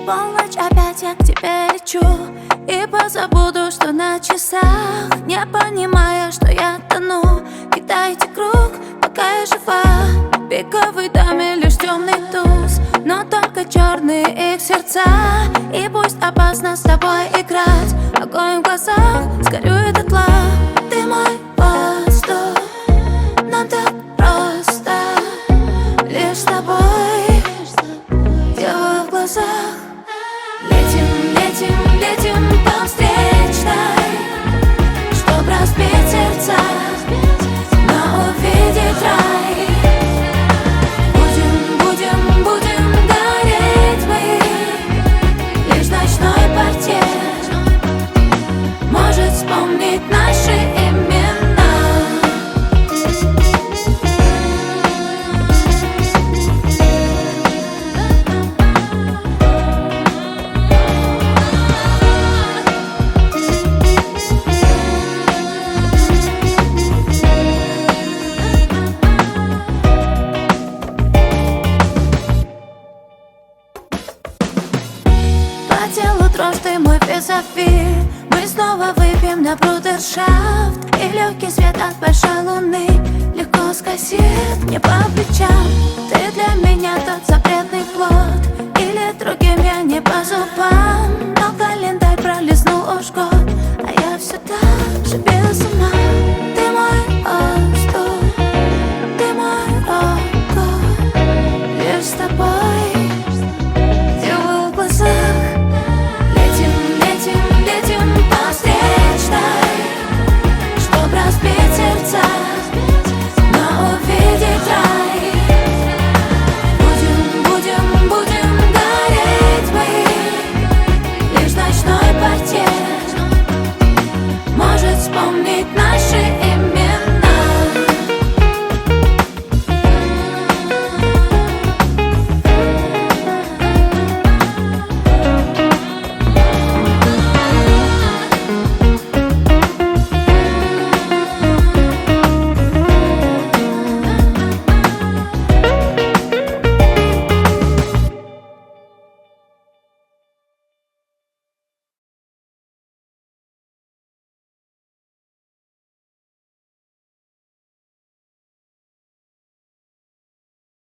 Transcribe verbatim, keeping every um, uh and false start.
полночь опять я к тебе лечу и позабуду, что на часах, не понимая, что я тону. Кидайте круг, пока я жива. Пиковой даме лишь темный туз, но только черные их сердца. И пусть опасно с тобой играть, огонь в глазах, сгорю и дотла. Ты мой воздух, нам так просто, лишь с тобой, дело в глазах. Летим, летим, летим по встречной, чтоб разбить сердца, но увидеть рай. Будем, будем, будем гореть мы, лишь ночной портрет может вспомнить наши имена. По телу дрожь, ты мой визави. Мы снова выпьем на брудершафт, и легкий свет от большой луны легко скользит мне по плечам. Ты для меня тот запретный плод, или другим я не по зубам. Но календарь пролистнул уж год, а я все так же без ума. Ты мой воздух, ты мой рок, лишь с тобой, дело в глазах. Разбить сердца, но увидеть рай. Будем, будем, будем гореть мы, лишь ночной портрет может вспомнить наши